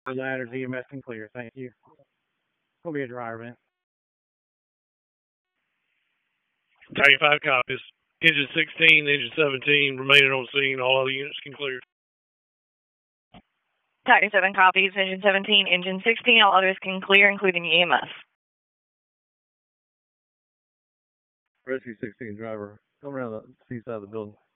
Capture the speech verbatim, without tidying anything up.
Ladders, E M S can clear. Thank you. Will be a driver, man. thirty-five copies. Engine sixteen, engine seventeen, remaining on scene. All other units can clear. thirty-seven copies. Engine seventeen, engine sixteen. All others can clear, including E M S. Rescue sixteen driver. Come around the C side of the building.